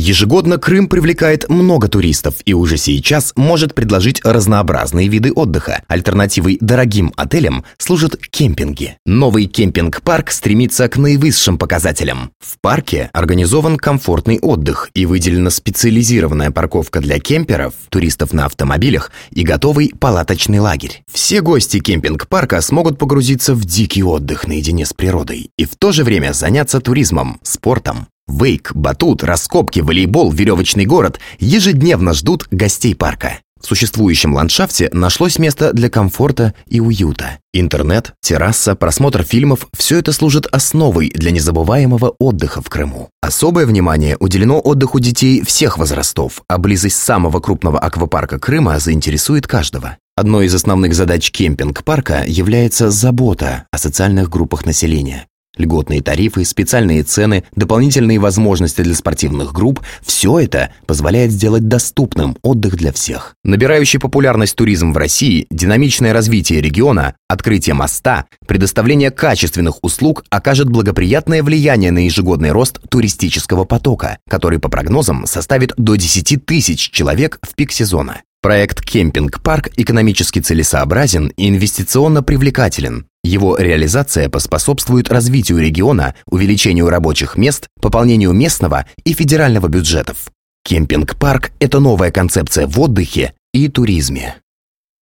Ежегодно Крым привлекает много туристов и уже сейчас может предложить разнообразные виды отдыха. Альтернативой дорогим отелям служат кемпинги. Новый кемпинг-парк стремится к наивысшим показателям. В парке организован комфортный отдых и выделена специализированная парковка для кемперов, туристов на автомобилях и готовый палаточный лагерь. Все гости кемпинг-парка смогут погрузиться в дикий отдых наедине с природой и в то же время заняться туризмом, спортом. Вейк, батут, раскопки, волейбол, веревочный город ежедневно ждут гостей парка. В существующем ландшафте нашлось место для комфорта и уюта. Интернет, терраса, просмотр фильмов – все это служит основой для незабываемого отдыха в Крыму. Особое внимание уделено отдыху детей всех возрастов, а близость самого крупного аквапарка Крыма заинтересует каждого. Одной из основных задач кемпинг-парка является забота о социальных группах населения. Льготные тарифы, специальные цены, дополнительные возможности для спортивных групп – все это позволяет сделать доступным отдых для всех. Набирающий популярность туризм в России, динамичное развитие региона, открытие моста, предоставление качественных услуг окажет благоприятное влияние на ежегодный рост туристического потока, который, по прогнозам, составит до 10 тысяч человек в пик сезона. Проект «Кемпинг-парк» экономически целесообразен и инвестиционно привлекателен. Его реализация поспособствует развитию региона, увеличению рабочих мест, пополнению местного и федерального бюджетов. Кемпинг-парк – это новая концепция в отдыхе и туризме.